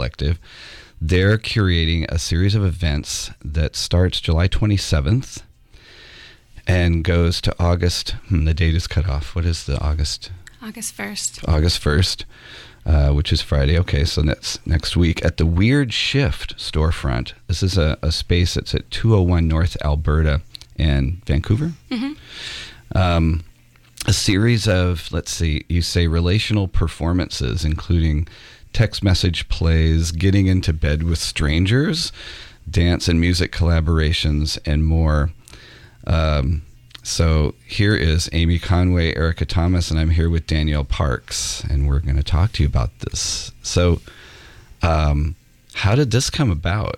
Collective. They're curating a series of events that starts July 27th and goes to August. The date is cut off. What is the August? August 1st. August 1st, which is Friday. Okay, so that's next week at the Weird Shift storefront. This is a space that's at 201 North Alberta and Vancouver. Mm-hmm. A series of, let's see, you say relational performances, including text message plays, getting into bed with strangers, dance and music collaborations, and more. So here is Amy Conway, Erica Thomas, and I'm here with Danielle Parks, and we're going to talk to you about this. So how did this come about?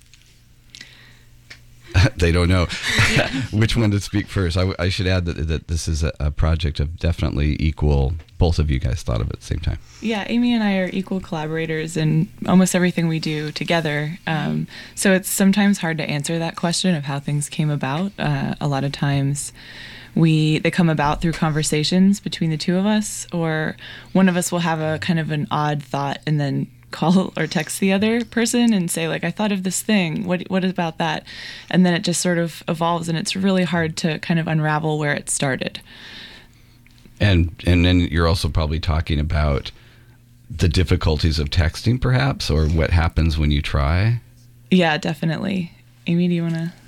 They don't know which one to speak first. I should add that this is a project of definitely equal. Both of you guys thought of it at the same time. Yeah, Amy and I are equal collaborators in almost everything we do together. So it's sometimes hard to answer that question of how things came about. A lot of times they come about through conversations between the two of us, or one of us will have a kind of an odd thought and then call or text the other person and say, like, I thought of this thing. What about that? And then it just sort of evolves, and it's really hard to kind of unravel where it started. And then you're also probably talking about the difficulties of texting, perhaps, or what happens when you try. Yeah, definitely. Amy, do you want to?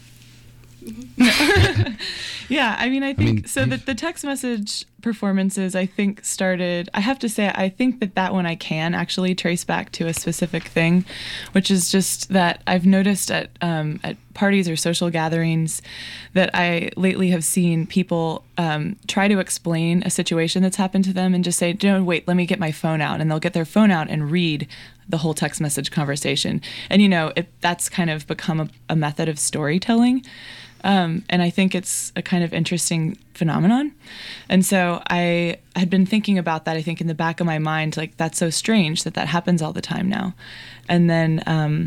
Yeah, I think the text message performances, I think, started, I have to say, I think that one I can actually trace back to a specific thing, which is just that I've noticed at parties or social gatherings that I lately have seen people try to explain a situation that's happened to them and just say, no, wait, let me get my phone out. And they'll get their phone out and read the whole text message conversation. And, that's kind of become a method of storytelling. And I think it's a kind of interesting phenomenon. And so I had been thinking about that, I think, in the back of my mind, like, that's so strange that happens all the time now. And then,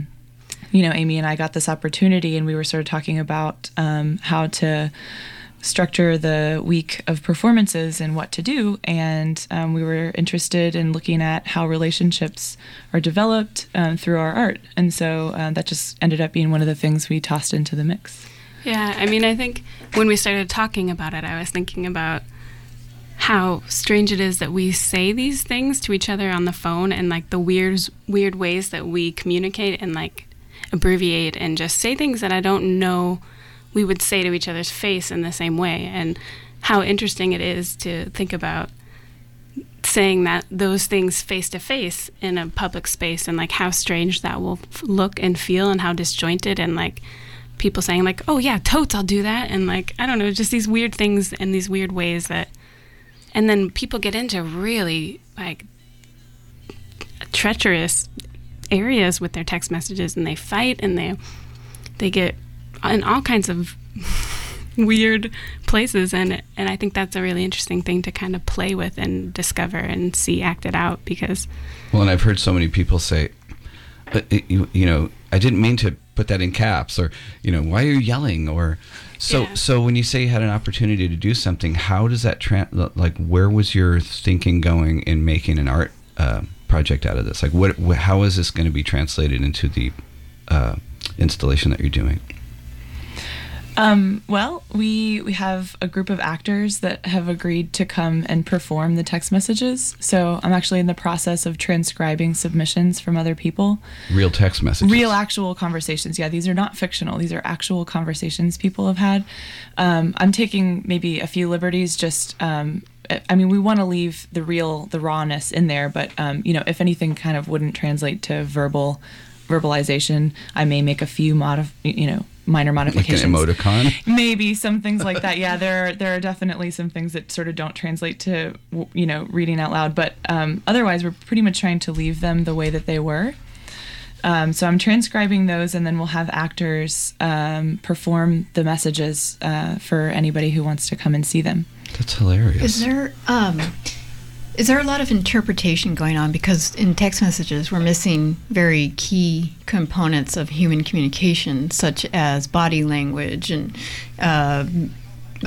Amy and I got this opportunity, and we were sort of talking about how to structure the week of performances and what to do. And we were interested in looking at how relationships are developed through our art. And so that just ended up being one of the things we tossed into the mix. Yeah, I think when we started talking about it, I was thinking about how strange it is that we say these things to each other on the phone, and like the weird ways that we communicate and like abbreviate and just say things that I don't know we would say to each other's face in the same way, and how interesting it is to think about saying those things face to face in a public space, and like how strange that will look and feel, and how disjointed, and like people saying like, oh yeah, totes, I'll do that. And like, I don't know, just these weird things and these weird ways that, and then people get into really like treacherous areas with their text messages, and they fight, and they get in all kinds of weird places. And I think that's a really interesting thing to kind of play with and discover and see acted out, because. Well, and I've heard so many people say, but I didn't mean to put that in caps, or why are you yelling, or so when you say you had an opportunity to do something, how does that where was your thinking going in making an art project out of this? Like, how is this going to be translated into the installation that you're doing? Well, we have a group of actors that have agreed to come and perform the text messages. So I'm actually in the process of transcribing submissions from other people. Real text messages? Real actual conversations. Yeah, these are not fictional. These are actual conversations people have had. I'm taking maybe a few liberties, just we want to leave the rawness in there, but if anything kind of wouldn't translate to verbalization, I may make a few minor modifications. Like an emoticon? Maybe some things like that. Yeah, there are definitely some things that sort of don't translate to reading out loud, but otherwise we're pretty much trying to leave them the way that they were. So I'm transcribing those, and then we'll have actors perform the messages for anybody who wants to come and see them. That's hilarious. Is there a lot of interpretation going on? Because in text messages, we're missing very key components of human communication, such as body language and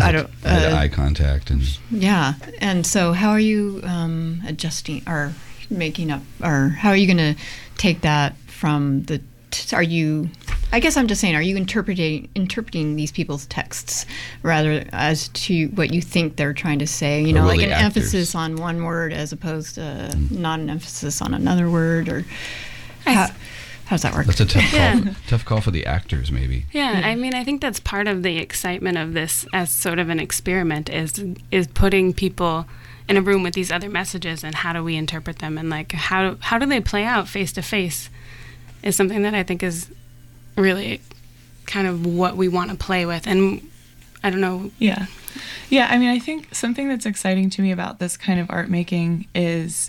eye contact, and yeah. And so, how are you adjusting or making up, or how are you going to take that from the? Are you? I guess I'm just saying, are you interpreting these people's texts rather as to what you think they're trying to say? You know, like an emphasis on one word as opposed to not an emphasis on another word, or how does that work? That's a tough call. Tough call for the actors, maybe. Yeah, I mean, I think that's part of the excitement of this as sort of an experiment is putting people in a room with these other messages, and how do we interpret them, and like how do they play out face to face is something that I think is really kind of what we want to play with. And I don't know. Yeah. I mean, I think something that's exciting to me about this kind of art making is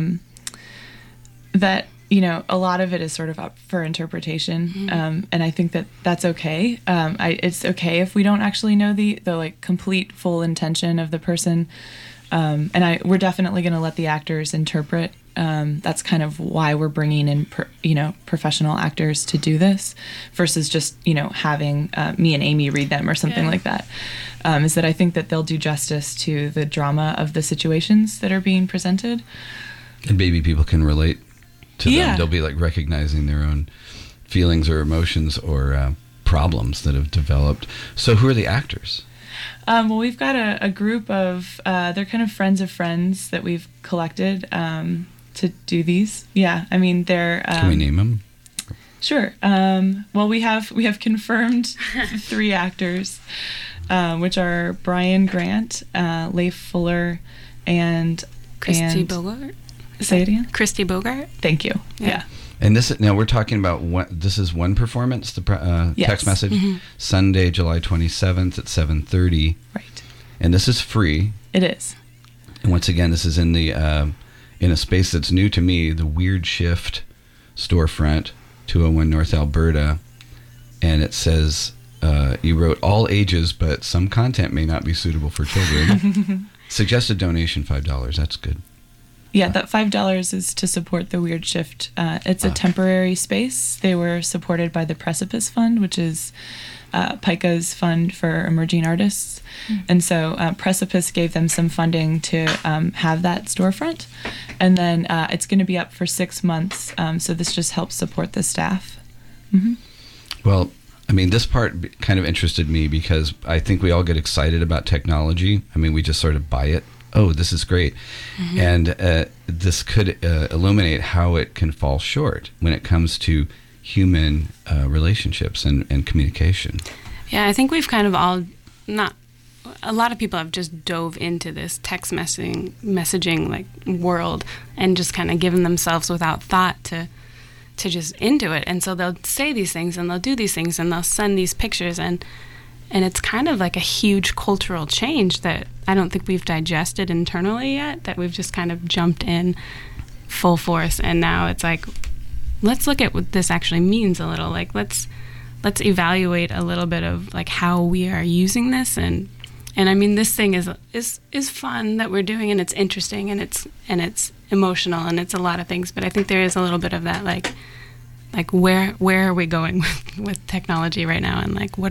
that, you know, a lot of it is sort of up for interpretation. And I think that that's okay. It's okay if we don't actually know the like complete full intention of the person. And we're definitely going to let the actors interpret. That's kind of why we're bringing in, professional actors to do this versus just, having me and Amy read them or something like that. Is that I think that they'll do justice to the drama of the situations that are being presented. And maybe people can relate to them. They'll be like recognizing their own feelings or emotions or problems that have developed. So who are the actors? Well, we've got a group of, they're kind of friends of friends that we've collected to do these. Yeah, I mean, they're... Can we name them? Sure. Well, we have confirmed 3 actors, which are Brian Grant, Leif Fuller, and... Christy Bogart? Say it again? Christy Bogart? Thank you. Yeah. And now we're talking about this is one performance, the text message, Sunday, July 27th at 7:30. Right. And this is free. It is. And once again, this is in the in a space that's new to me, the Weird Shift storefront, 201 North Alberta. And it says, you wrote all ages, but some content may not be suitable for children. Suggested donation $5. That's good. Yeah, that $5 is to support the Weird Shift. It's a temporary space. They were supported by the Precipice Fund, which is PICA's fund for emerging artists. And so Precipice gave them some funding to have that storefront. And then it's going to be up for 6 months. So this just helps support the staff. Well, I mean, this part kind of interested me because I think we all get excited about technology. I mean, we just sort of buy it. Oh, this is great. And this could illuminate how it can fall short when it comes to human relationships and communication. Yeah, I think we've kind of all a lot of people have just dove into this text messaging like world and just kind of given themselves without thought to just into it. And so they'll say these things and they'll do these things and they'll send these pictures and it's kind of like a huge cultural change that I don't think we've digested internally yet, that we've just kind of jumped in full force. And now it's like, let's look at what this actually means a little. Like, let's evaluate a little bit of like how we are using this. And I mean, this thing is fun that we're doing, and it's interesting, and it's emotional, and it's a lot of things. But I think there is a little bit of that, like where are we going with technology right now, and like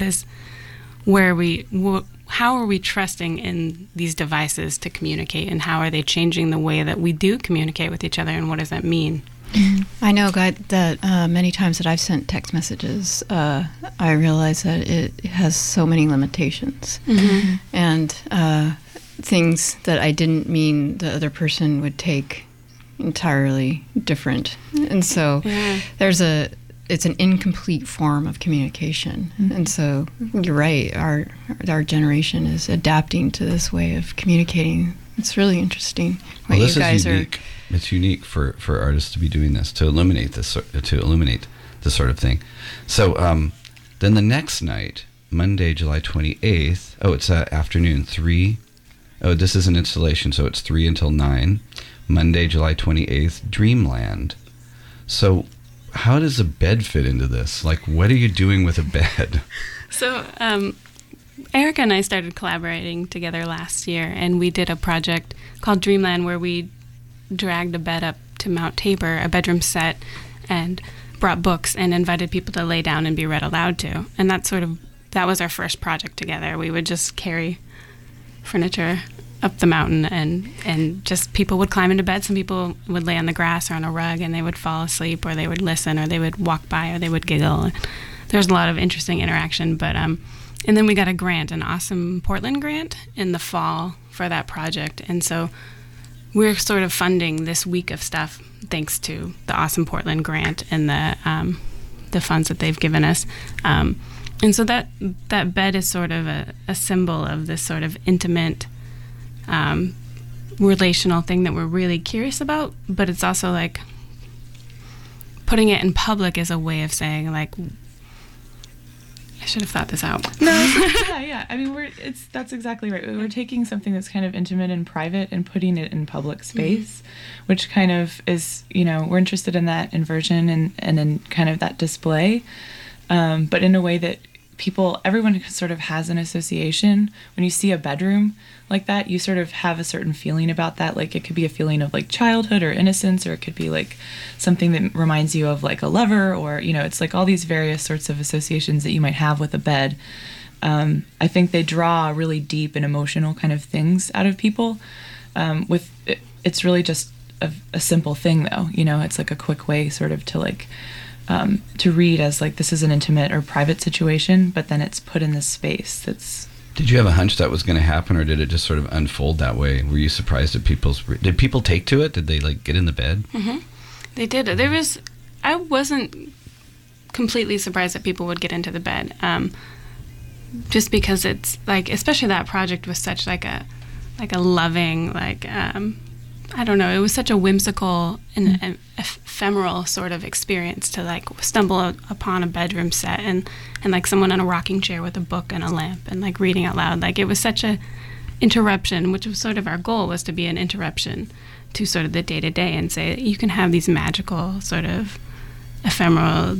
how are we trusting in these devices to communicate, and how are they changing the way that we do communicate with each other, and what does that mean? I know, God, that many times that I've sent text messages, I realize that it has so many limitations, and things that I didn't mean the other person would take entirely different, and so it's an incomplete form of communication. And so you're right, our generation is adapting to this way of communicating. It's really interesting what this you guys is unique. It's unique for artists to be doing this, to illuminate this sort of thing. So then the next night, Monday, July 28th, it's afternoon, 3. Oh, this is an installation, so it's 3 until 9. Monday, July 28th, Dreamland. So how does a bed fit into this? Like, what are you doing with a bed? So, Erica and I started collaborating together last year, and we did a project called Dreamland where we dragged a bed up to Mount Tabor, a bedroom set, and brought books and invited people to lay down and be read aloud to. And that was our first project together. We would just carry furniture up the mountain, and just people would climb into bed. Some people would lay on the grass or on a rug, and they would fall asleep, or they would listen, or they would walk by, or they would giggle. There was a lot of interesting interaction, but and then we got a grant, an Awesome Portland grant, in the fall for that project, and so we're sort of funding this week of stuff thanks to the Awesome Portland grant and the funds that they've given us. And so that bed is sort of a symbol of this sort of intimate, relational thing that we're really curious about, but it's also like putting it in public is a way of saying, like, I should have thought this out. No, yeah. I mean, that's exactly right. We're taking something that's kind of intimate and private and putting it in public space, which kind of is, we're interested in that inversion and in kind of that display, but in a way that everyone sort of has an association. When you see a bedroom like that, you sort of have a certain feeling about that. Like, it could be a feeling of like childhood or innocence, or it could be like something that reminds you of like a lover, or, it's like all these various sorts of associations that you might have with a bed. I think they draw really deep and emotional kind of things out of people. It's really just a simple thing though, it's like a quick way sort of to like, to read as like this is an intimate or private situation, but then it's put in this space that's... Did you have a hunch that was going to happen, or did it just sort of unfold that way? Were you surprised at did people take to it? Did they like get in the bed? Mm-hmm. They did. I wasn't completely surprised that people would get into the bed, just because it's like, especially that project was such like a loving, like, I don't know, it was such a whimsical and ephemeral sort of experience to like stumble upon a bedroom set and like someone in a rocking chair with a book and a lamp and like reading out loud. Like, it was such a interruption, which was sort of our goal, was to be an interruption to sort of the day-to-day and say you can have these magical sort of ephemeral...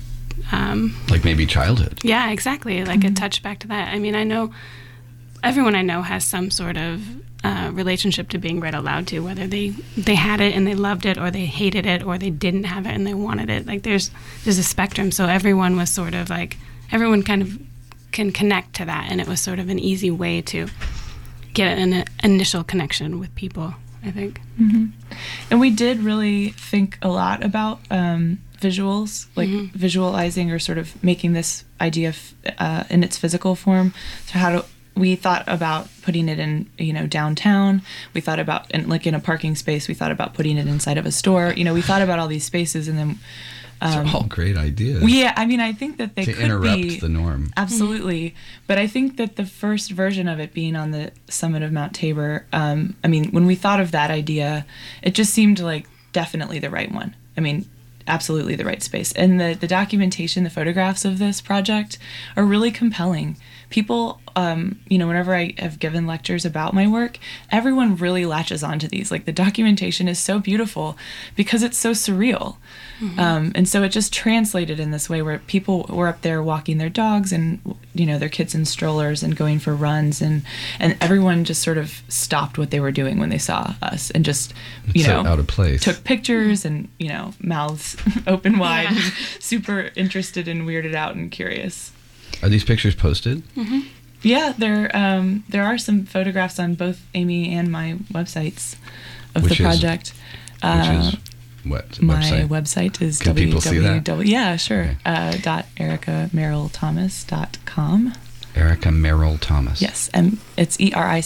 like maybe childhood. Yeah, exactly. Like a touch back to that. I mean, everyone I know has some sort of relationship to being read aloud to, whether they had it and they loved it, or they hated it, or they didn't have it and they wanted it. Like, there's a spectrum. So everyone was sort of like, everyone kind of can connect to that, and it was sort of an easy way to get an initial connection with people, I think. Mm-hmm. And we did really think a lot about visuals, like visualizing or sort of making this idea in its physical form. So we thought about putting it in, downtown. We thought about, in a parking space, we thought about putting it inside of a store. We thought about all these spaces, and then... These are all great ideas. Yeah, I mean, I think that they could interrupt the norm. Absolutely. Mm-hmm. But I think that the first version of it being on the summit of Mount Tabor, when we thought of that idea, it just seemed like definitely the right one. I mean, absolutely the right space. And the documentation, the photographs of this project are really compelling. People, whenever I have given lectures about my work, everyone really latches onto these. Like, the documentation is so beautiful because it's so surreal. Mm-hmm. And so it just translated in this way where people were up there walking their dogs and, their kids in strollers and going for runs. And everyone just sort of stopped what they were doing when they saw us and just, out of place. Took pictures and, mouths open wide, and super interested and weirded out and curious. Are these pictures posted? Mm-hmm. Yeah, there are some photographs on both Amy and my websites of the project. Which is what? My website is Can people see that? Yeah, sure. Okay. .ericamerylthomas.com. Erica Merrill Thomas. Yes, it's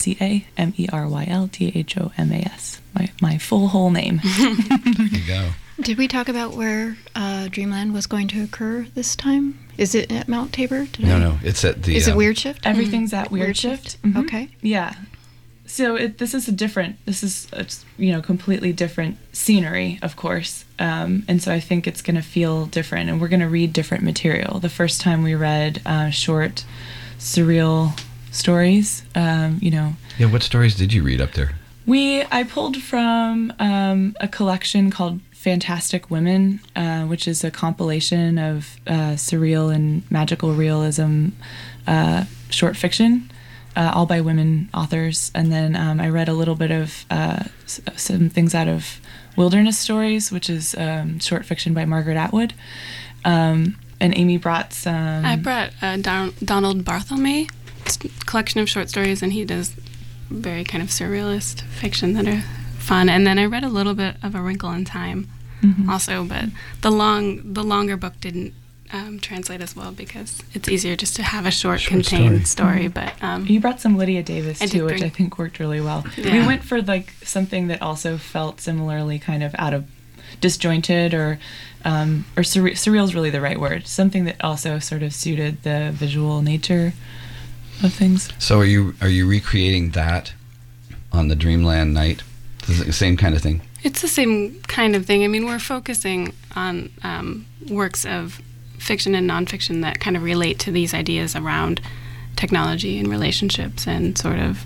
ERICAMERYLTHOMAS. My full whole name. There you go. Did we talk about where Dreamland was going to occur this time? Is it at Mount Tabor? No. It's at the... Is it Weird Shift? Everything's at Weird Shift. Mm-hmm. Okay. Yeah. So this is completely different scenery, of course. And so I think it's going to feel different, and we're going to read different material. The first time we read short, surreal stories, Yeah, what stories did you read up there? I pulled from a collection called Fantastic Women, which is a compilation of surreal and magical realism short fiction, all by women authors. And then I read a little bit of some things out of Wilderness Stories, which is short fiction by Margaret Atwood. And Amy brought some... I brought Donald Barthelme, collection of short stories, and he does very kind of surrealist fiction that are fun. And then I read a little bit of A Wrinkle in Time also, but the longer book didn't translate as well because it's easier just to have a short contained story. But you brought some Lydia Davis too, which I think worked really well. Yeah. We went for like something that also felt similarly kind of out of disjointed or surreal is really the right word. Something that also sort of suited the visual nature of things. So are you recreating that on the Dreamland night? Is it the same kind of thing? It's the same kind of thing. I mean, we're focusing on works of fiction and nonfiction that kind of relate to these ideas around technology and relationships and sort of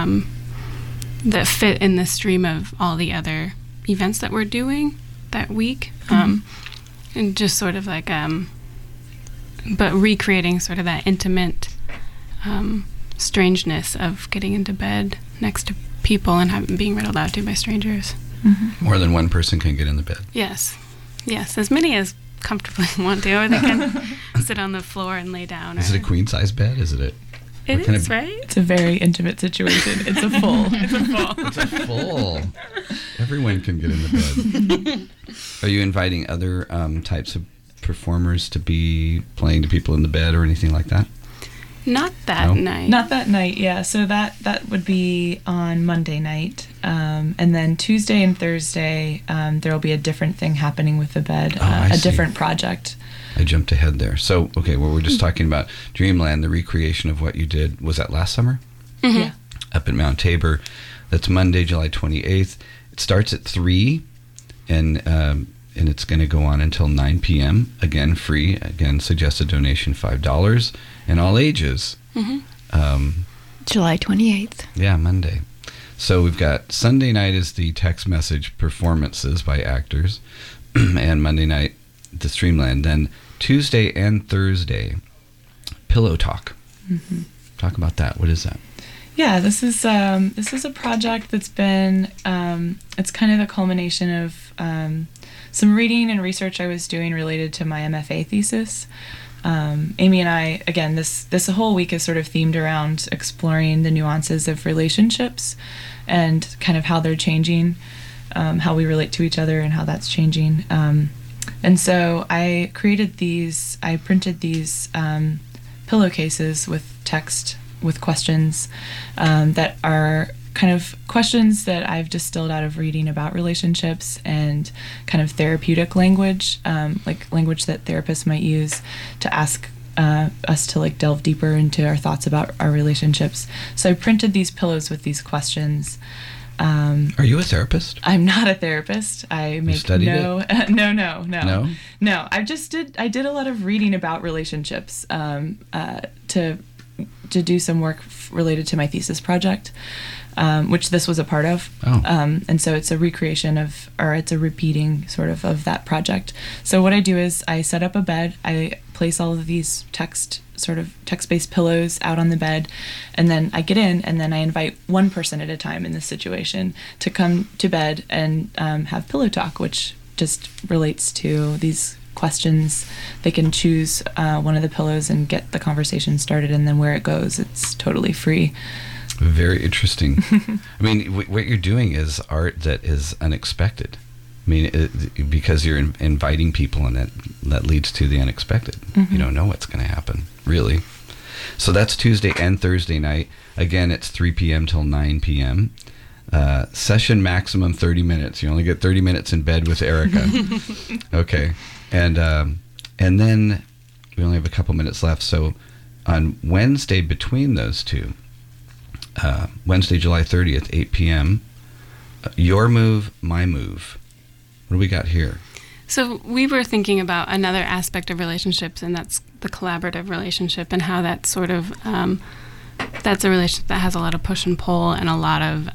that fit in the stream of all the other events that we're doing that week. And just sort of like, but recreating sort of that intimate strangeness of getting into bed next to people and being read aloud to by strangers. More than one person can get in the bed. Yes, as many as comfortably want to, or they can sit on the floor and lay down. Is it a queen size bed? Is it? It is, right? It's a very intimate situation. It's a full. It's a full. Everyone can get in the bed. Are you inviting other types of performers to be playing to people in the bed or anything like that? Not that night. Not that night, yeah. So that would be on Monday night. And then Tuesday and Thursday, there will be a different thing happening with the bed, a different project. I jumped ahead there. So, okay, well, we're just talking about Dreamland, the recreation of what you did. Was that last summer? Yeah. Up at Mount Tabor. That's Monday, July 28th. It starts at 3, and it's going to go on until 9 p.m. Again, free. Again, suggested donation $5, and all ages. July 28th. Yeah, Monday. So we've got Sunday night is the text message performances by actors, and Monday night, the Streamland. Then Tuesday and Thursday, Pillow Talk. Talk about that. What is that? Yeah, this is a project that's been it's kind of the culmination of some reading and research I was doing related to my MFA thesis. Amy and I, again, this whole week is sort of themed around exploring the nuances of relationships and kind of how they're changing, how we relate to each other and how that's changing. And so I printed these pillowcases with text, with questions that are kind of questions that I've distilled out of reading about relationships and kind of therapeutic language, like language that therapists might use to ask us to like delve deeper into our thoughts about our relationships. So I printed these pillows with these questions. Are you a therapist? I'm not a therapist. I make No. I did a lot of reading about relationships to do some work related to my thesis project, which this was a part of. And so it's a recreation it's a repeating sort of that project. So what I do is I set up a bed. I place all of these text-based pillows out on the bed, and then I get in, and then I invite one person at a time in this situation to come to bed and have pillow talk, which just relates to these questions. They can choose one of the pillows and get the conversation started, and then where it goes, it's totally free. Very interesting. I mean, what you're doing is art that is unexpected. I mean, because you're inviting people, and that leads to the unexpected. You don't know what's going to happen, really. So that's Tuesday and Thursday night. Again, it's 3 p.m. till 9 p.m. Session maximum 30 minutes. You only get 30 minutes in bed with Erica. Okay. And then we only have a couple minutes left. So on Wednesday between those two, Wednesday, July 30th, 8 p.m., Your Move, My Move. What do we got here? So we were thinking about another aspect of relationships, and that's the collaborative relationship, and how that's sort of, that's a relationship that has a lot of push and pull and a lot of,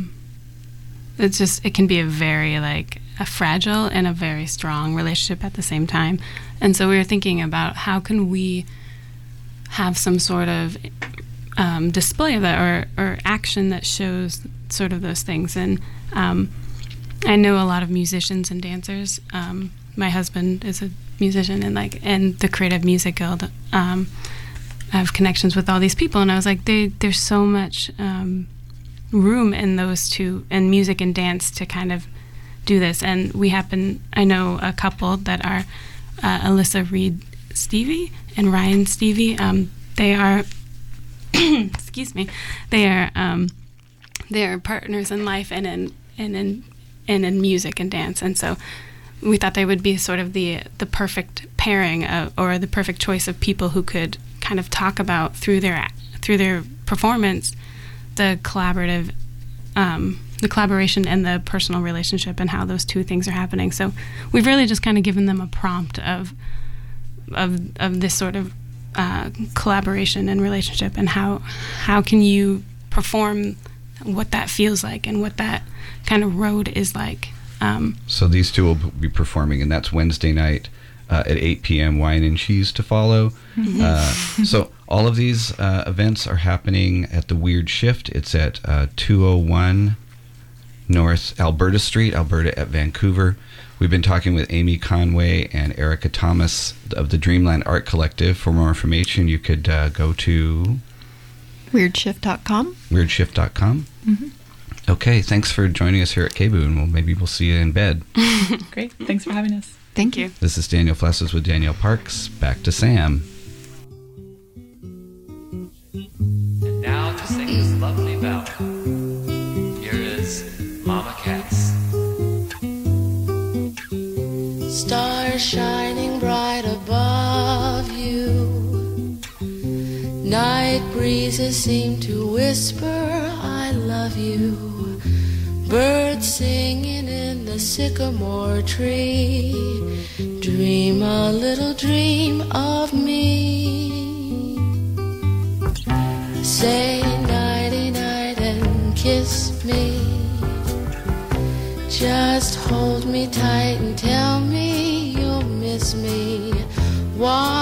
it can be a very a fragile and a very strong relationship at the same time. And so we were thinking about how can we have some sort of display of that or action that shows sort of those things. And I know a lot of musicians and dancers. My husband is a musician, and the Creative Music Guild. I have connections with all these people, and I was like, there's so much room in those two, and music and dance, to kind of do this. And I know a couple that are Alyssa Reed Stevie and Ryan Stevie. They are excuse me, they are partners in life and in music and dance. And so we thought they would be sort of the perfect pairing or the perfect choice of people who could kind of talk about through their performance the collaboration and the personal relationship and how those two things are happening. So we've really just kind of given them a prompt of this sort of collaboration and relationship, and how can you perform what that feels like and what that kind of road is like. So these two will be performing, and that's Wednesday night at 8 p.m. Wine and Cheese to follow. Mm-hmm. So all of these events are happening at the Weird Shift. It's at 201 North Alberta Street, Alberta at Vancouver. We've been talking with Amy Conway and Erica Thomas of the Dreamland Art Collective. For more information, you could go to WeirdShift.com. WeirdShift.com. Mm-hmm. Okay, thanks for joining us here at KBOO, and maybe we'll see you in bed. Great, thanks for having us. Thank you. This is Daniel Flesses with Danielle Parks. Back to Sam. And now to sing this lovely ballad, here is Mama Cass. Stars shining bright above you, night breezes seem to whisper I love you, birds singing in the sycamore tree, dream a little dream of me. Say nighty-night and kiss me, just hold me tight and tell me you'll miss me. Why